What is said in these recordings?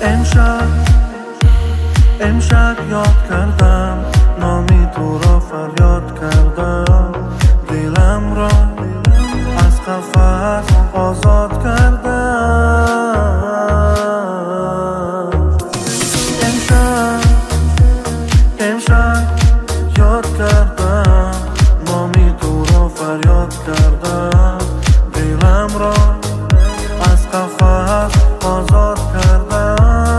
امشب یاد کردم نامی تو را فریاد کردم، دلم را از قفس آزاد کردم. امشب یاد کردم نامی تو را فریاد کردم، دلم را از قفس آزاد کردم.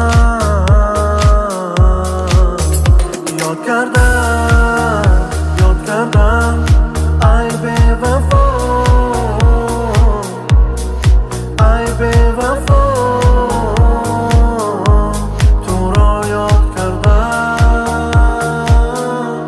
یاد کردم ای بی وفا، ای بی وفا، تو را یاد کردم.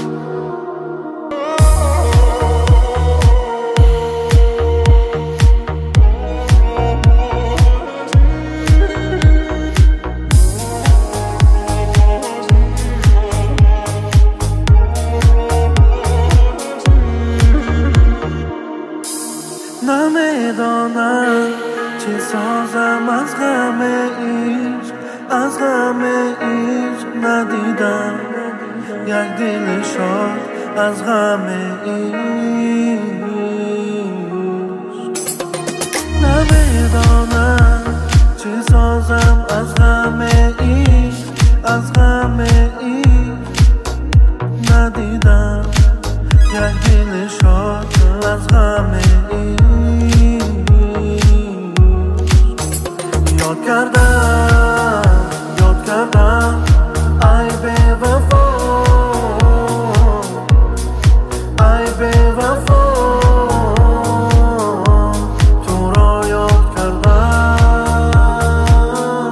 نمیدانم چی سازم از غم عشق، از غم عشق ندیدم یک دل شاد از غم عشق. نمیدانم چی سازم از غم عشق، از غم عشق ندیدم یک دل شاد از غم عشق. یاد کردم ای بی وفا، ای بی وفا، تو را یاد کردم.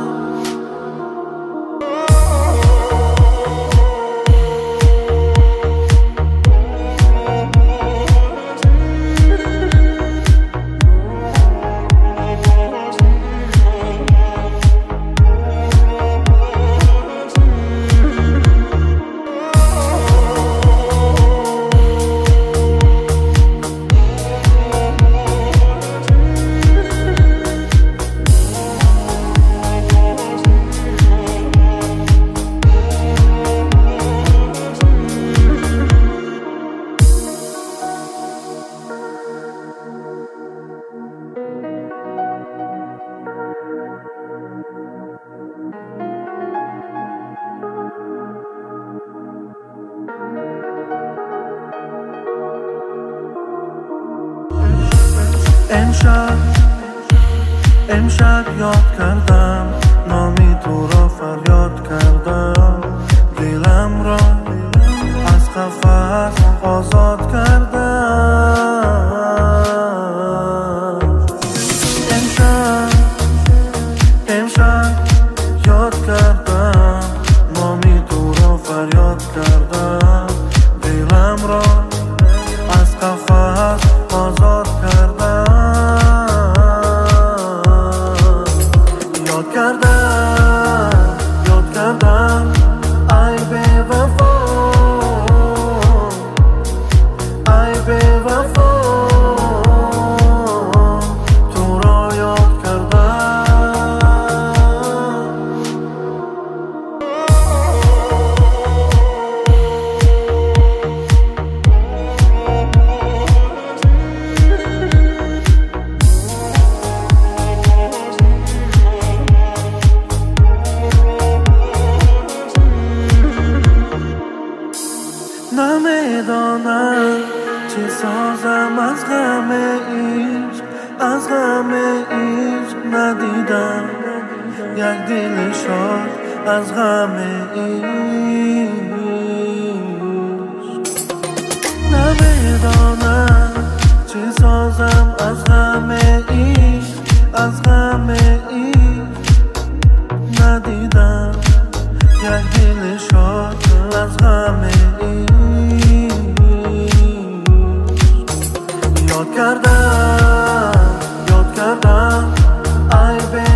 امشب یاد کردم نامی تو را فریاد کردم، دلم را از قفس آزاد کردم. امشب یاد کردم نامی تو را فریاد کردم، دلم را از قفس آزاد کردم. یاد کردم ای بی وفا، ای بی وفا، تو را یاد کردم. نمیدانم چی سازم از غم عشق، از غم عشق ندیدم یک دل شاد از غم عشق. نمیدانم چی سازم از غم عشق، از غم عشق ندیدم یک دل شاد از غم عشق. یاد کردم ای بی